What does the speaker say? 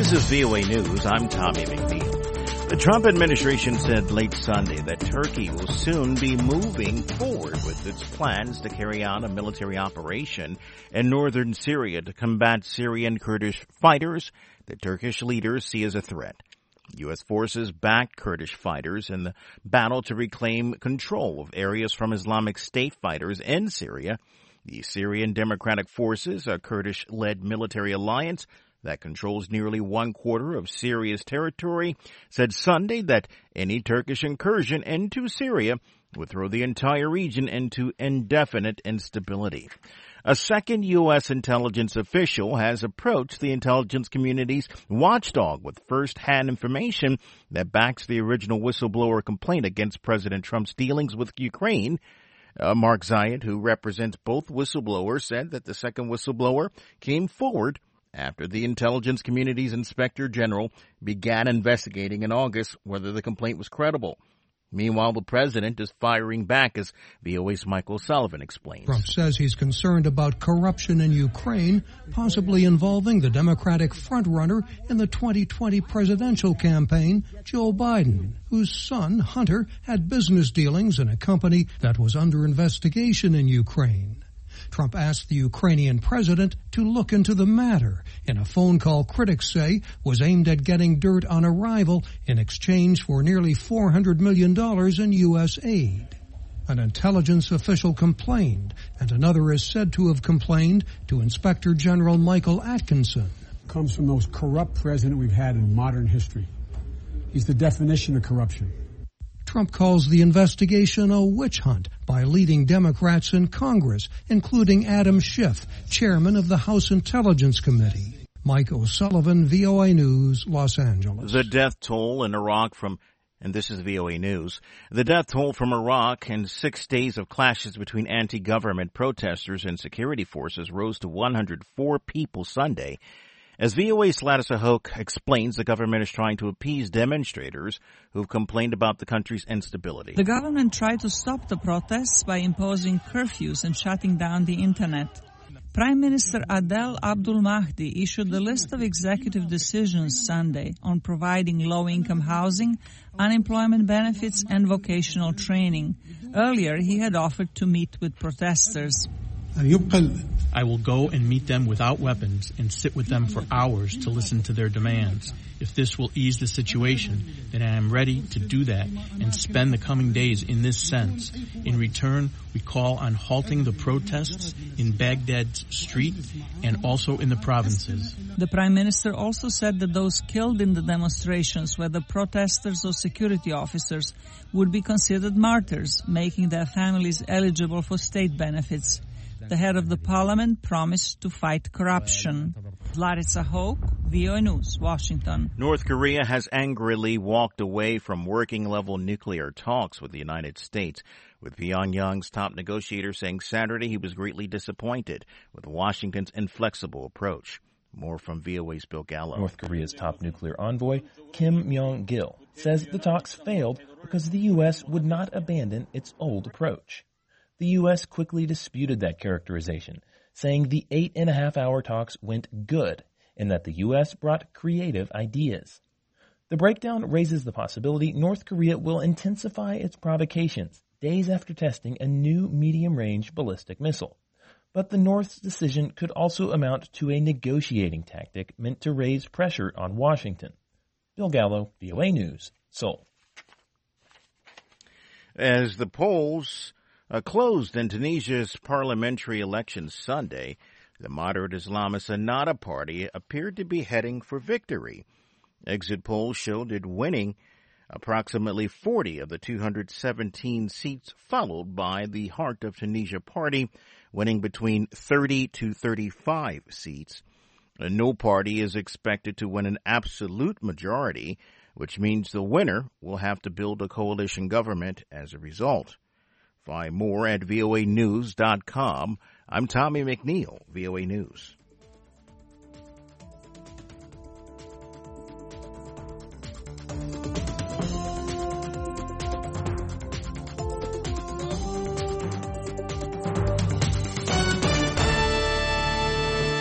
This is VOA News. I'm Tommy McNeil. The Trump administration said late Sunday that Turkey will soon be moving forward with its plans to carry out a military operation in northern Syria to combat Syrian Kurdish fighters that Turkish leaders see as a threat. U.S. forces backed Kurdish fighters in the battle to reclaim control of areas from Islamic State fighters in Syria. The Syrian Democratic Forces, a Kurdish-led military alliance that controls nearly 1/4 of Syria's territory, said Sunday that any Turkish incursion into Syria would throw the entire region into indefinite instability. A second U.S. intelligence official has approached the intelligence community's watchdog with first-hand information that backs the original whistleblower complaint against President Trump's dealings with Ukraine. Mark Zayed, who represents both whistleblowers, said that the second whistleblower came forward after the intelligence community's inspector general began investigating in August whether the complaint was credible. Meanwhile, the president is firing back, as VOA's Michael Sullivan explains. Trump says he's concerned about corruption in Ukraine, possibly involving the Democratic frontrunner in the 2020 presidential campaign, Joe Biden, whose son, Hunter, had business dealings in a company that was under investigation in Ukraine. Trump asked the Ukrainian president to look into the matter in a phone call critics say was aimed at getting dirt on a rival in exchange for nearly $400 million in U.S. aid. An intelligence official complained, and another is said to have complained to Inspector General Michael Atkinson. Comes from the most corrupt president we've had in modern history. He's the definition of corruption. Trump calls the investigation a witch hunt by leading Democrats in Congress, including Adam Schiff, chairman of the House Intelligence Committee. Mike O'Sullivan, VOA News, Los Angeles. The death toll in Iraq and this is VOA News, the death toll from Iraq in 6 days of clashes between anti-government protesters and security forces rose to 104 people Sunday. As VOA's Gladys Ahok explains, the government is trying to appease demonstrators who've complained about the country's instability. The government tried to stop the protests by imposing curfews and shutting down the internet. Prime Minister Adel Abdul Mahdi issued a list of executive decisions Sunday on providing low-income housing, unemployment benefits, and vocational training. Earlier, he had offered to meet with protesters. I will go and meet them without weapons and sit with them for hours to listen to their demands. If this will ease the situation, then I am ready to do that and spend the coming days in this sense. In return, we call on halting the protests in Baghdad's street and also in the provinces. The Prime Minister also said that those killed in the demonstrations, whether protesters or security officers, would be considered martyrs, making their families eligible for state benefits. The head of the parliament promised to fight corruption. Larissa Hoke, VOA News, Washington. North Korea has angrily walked away from working-level nuclear talks with the United States, with Pyongyang's top negotiator saying Saturday he was greatly disappointed with Washington's inflexible approach. More from VOA's Bill Gallo. North Korea's top nuclear envoy, Kim Myong-gil, says the talks failed because the U.S. would not abandon its old approach. The U.S. quickly disputed that characterization, saying the 8.5-hour talks went good and that the U.S. brought creative ideas. The breakdown raises the possibility North Korea will intensify its provocations days after testing a new medium-range ballistic missile. But the North's decision could also amount to a negotiating tactic meant to raise pressure on Washington. Bill Gallo, VOA News, Seoul. As the polls closed in Tunisia's parliamentary elections Sunday, the moderate Islamist Ennahda party appeared to be heading for victory. Exit polls showed it winning approximately 40 of the 217 seats, followed by the Heart of Tunisia party, winning between 30 to 35 seats. No party is expected to win an absolute majority, which means the winner will have to build a coalition government as a result. Find more at voanews.com. I'm Tommy McNeil, VOA News.